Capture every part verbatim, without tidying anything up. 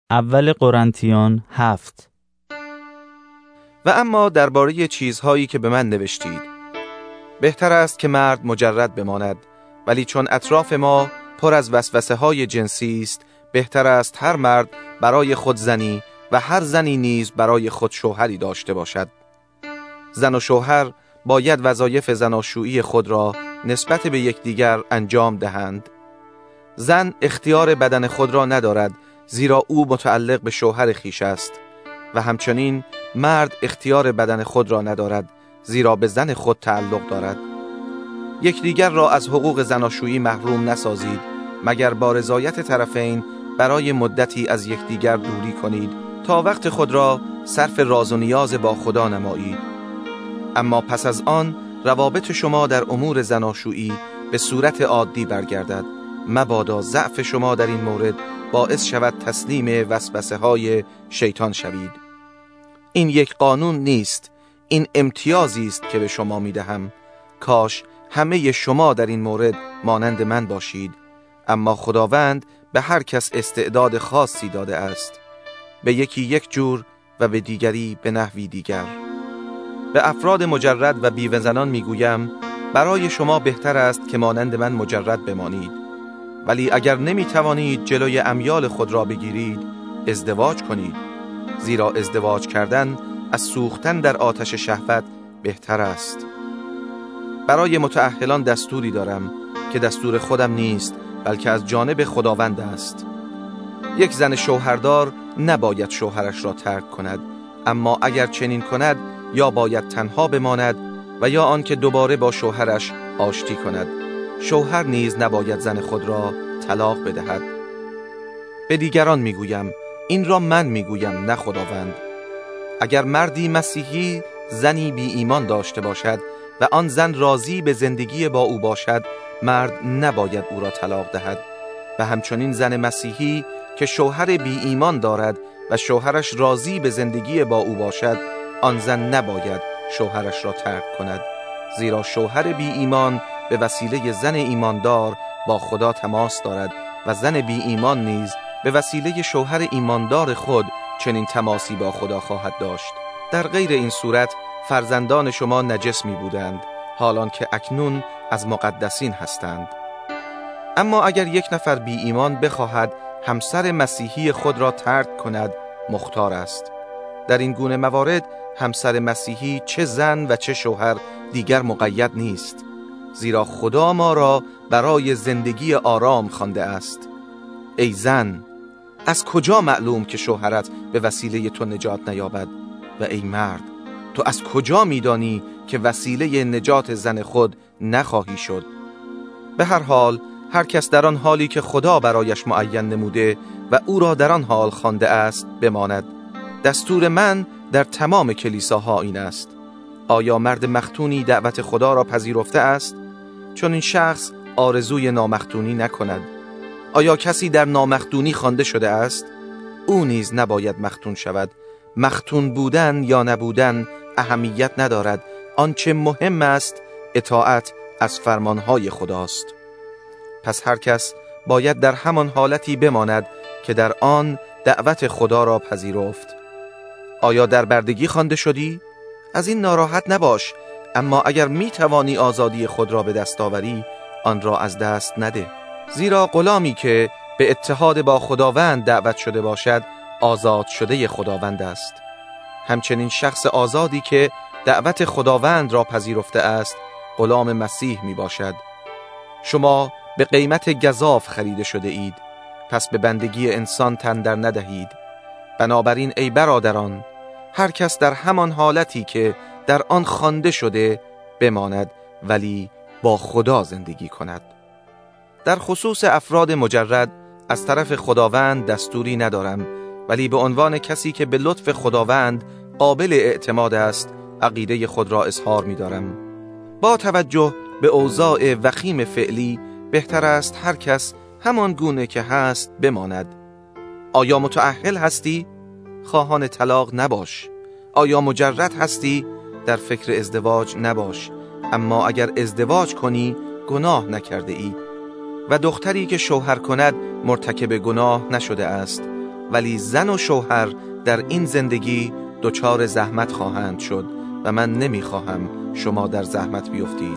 اول قرنتیان هفت. و اما درباره چیزهایی که به من نوشتید، بهتر است که مرد مجرد بماند، ولی چون اطراف ما پر از وسوسه های جنسی است، بهتر است هر مرد برای خود زنی و هر زنی نیز برای خود شوهری داشته باشد. زن و شوهر باید وظایف زناشویی خود را نسبت به یکدیگر انجام دهند. زن اختیار بدن خود را ندارد، زیرا او متعلق به شوهر خویش است، و همچنین مرد اختیار بدن خود را ندارد، زیرا به زن خود تعلق دارد. یکدیگر را از حقوق زناشویی محروم نسازید، مگر با رضایت طرفین برای مدتی از یکدیگر دوری کنید تا وقت خود را صرف راز و نیاز با خدا نمایید. اما پس از آن روابط شما در امور زناشویی به صورت عادی برگردد، مبادا ضعف شما در این مورد باعث شود تسلیم وسوسه های شیطان شوید. این یک قانون نیست، این امتیازی است که به شما می دهم. کاش همه شما در این مورد مانند من باشید، اما خداوند به هر کس استعداد خاصی داده است، به یکی یک جور و به دیگری به نحوی دیگر. به افراد مجرد و بیوه زنان می گویم برای شما بهتر است که مانند من مجرد بمانید، ولی اگر نمی توانید جلوی امیال خود را بگیرید، ازدواج کنید، زیرا ازدواج کردن از سوختن در آتش شهوت بهتر است. برای متأهلان دستوری دارم که دستور خودم نیست، بلکه از جانب خداوند است. یک زن شوهردار نباید شوهرش را ترک کند، اما اگر چنین کند یا باید تنها بماند و یا آنکه دوباره با شوهرش آشتی کند. شوهر نیز نباید زن خود را طلاق بدهد. به دیگران میگویم، این را من میگویم نه خداوند. اگر مردی مسیحی زنی بی ایمان داشته باشد و آن زن راضی به زندگی با او باشد، مرد نباید او را طلاق دهد. و همچنین زن مسیحی که شوهر بی ایمان دارد و شوهرش راضی به زندگی با او باشد، آن زن نباید شوهرش را ترک کند، زیرا شوهر بی ایمان به وسیله زن ایماندار با خدا تماس دارد و زن بی ایمان نیز به وسیله شوهر ایماندار خود چنین تماسی با خدا خواهد داشت. در غیر این صورت فرزندان شما نجس می بودند، حالان که اکنون از مقدسین هستند. اما اگر یک نفر بی ایمان بخواهد همسر مسیحی خود را ترک کند، مختار است. در این گونه موارد همسر مسیحی چه زن و چه شوهر دیگر مقید نیست، زیرا خدا ما را برای زندگی آرام خوانده است. ای زن، از کجا معلوم که شوهرت به وسیله تو نجات نیابد؟ و ای مرد، تو از کجا میدانی که وسیله نجات زن خود نخواهی شد؟ به هر حال هر کس در آن حالی که خدا برایش معین نموده و او را در آن حال خوانده است بماند. دستور من در تمام کلیساها این است. آیا مرد مختونی دعوت خدا را پذیرفته است؟ چون این شخص آرزوی نامختونی نکند. آیا کسی در نامختونی خوانده شده است؟ او نیز نباید مختون شود. مختون بودن یا نبودن اهمیت ندارد. آنچه مهم است اطاعت از فرمانهای خداست. پس هر کس باید در همان حالتی بماند که در آن دعوت خدا را پذیرفت. آیا در بردگی خوانده شدی؟ از این ناراحت نباش، اما اگر می توانی آزادی خود را به دست آوری، آن را از دست نده، زیرا غلامی که به اتحاد با خداوند دعوت شده باشد آزاد شده خداوند است. همچنین شخص آزادی که دعوت خداوند را پذیرفته است غلام مسیح می باشد. شما به قیمت گزاف خریده شده اید، پس به بندگی انسان تن در ندهید. بنابراین ای برادران، هر کس در همان حالتی که در آن خوانده شده بماند، ولی با خدا زندگی کند. در خصوص افراد مجرد از طرف خداوند دستوری ندارم، ولی به عنوان کسی که به لطف خداوند قابل اعتماد است عقیده خود را اظهار می دارم. با توجه به اوضاع وخیم فعلی بهتر است هر کس همان گونه که هست بماند. آیا متأهل هستی؟ خواهان طلاق نباش. آیا مجرد هستی؟ در فکر ازدواج نباش. اما اگر ازدواج کنی گناه نکرده ای و دختری که شوهر کند مرتکب گناه نشده است. ولی زن و شوهر در این زندگی دچار زحمت خواهند شد و من نمیخواهم شما در زحمت بیفتید.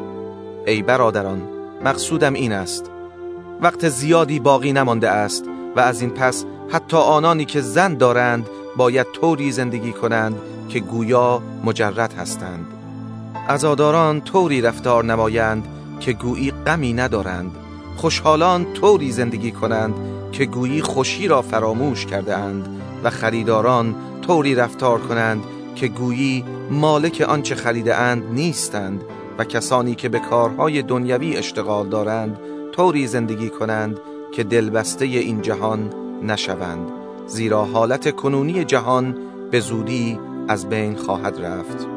ای برادران، مقصودم این است: وقت زیادی باقی نمانده است و از این پس حتی آنانی که زن دارند باید طوری زندگی کنند که گویا مجرد هستند. عزاداران طوری رفتار نمایند که گویی غمی ندارند. خوشحالان طوری زندگی کنند که گویی خوشی را فراموش کرده اند و خریداران طوری رفتار کنند که گویی مالک آنچه خریده اند نیستند و کسانی که به کارهای دنیوی اشتغال دارند طوری زندگی کنند که دلبسته این جهان نشوند، زیرا حالت کنونی جهان به زودی از بین خواهد رفت.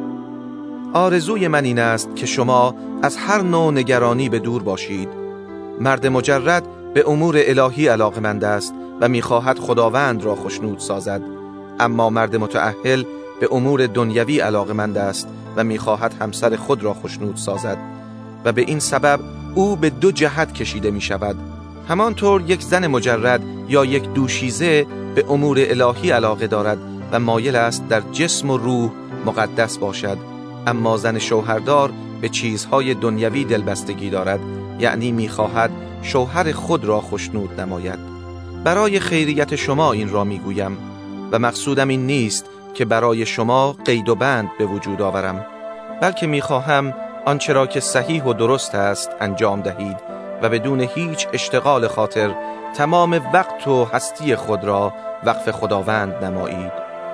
آرزوی من این است که شما از هر نوع نگرانی به دور باشید. مرد مجرد به امور الهی علاقمند است و می‌خواهد خداوند را خوشنود سازد، اما مرد متأهل به امور دنیوی علاقمند است و می‌خواهد همسر خود را خوشنود سازد و به این سبب او به دو جهت کشیده می‌شود. همانطور یک زن مجرد یا یک دوشیزه به امور الهی علاقه دارد و مایل است در جسم و روح مقدس باشد، اما زن شوهردار به چیزهای دنیوی دلبستگی دارد، یعنی می‌خواهد شوهر خود را خوشنود نماید. برای خیریت شما این را میگویم و مقصودم این نیست که برای شما قید و بند به وجود آورم، بلکه میخواهم آنچه را که صحیح و درست است انجام دهید و بدون هیچ اشتغال خاطر تمام وقت و هستی خود را وقف خداوند نمایید.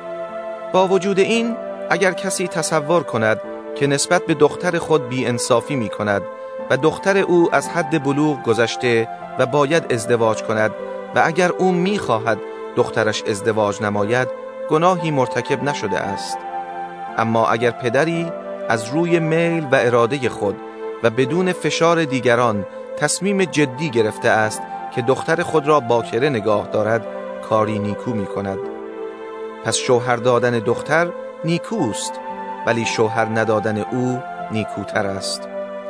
با وجود این، اگر کسی تصور کند که نسبت به دختر خود بی انصافی می کند و دختر او از حد بلوغ گذشته و باید ازدواج کند و اگر او می خواهد دخترش ازدواج نماید، گناهی مرتکب نشده است. اما اگر پدری از روی میل و اراده خود و بدون فشار دیگران تصمیم جدی گرفته است که دختر خود را باکره نگاه دارد، کاری نیکو می کند. پس شوهر دادن دختر نیکوست، ولی شوهر ندادن او نیکوتر است.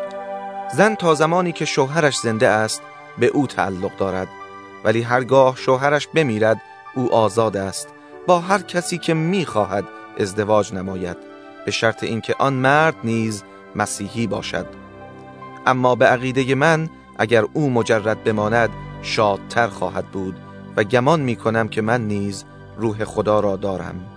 زن تا زمانی که شوهرش زنده است به او تعلق دارد، ولی هرگاه شوهرش بمیرد او آزاد است با هر کسی که می‌خواهد ازدواج نماید، به شرط اینکه آن مرد نیز مسیحی باشد. اما به عقیده من اگر او مجرد بماند شادتر خواهد بود و گمان می‌کنم که من نیز روح خدا را دارم.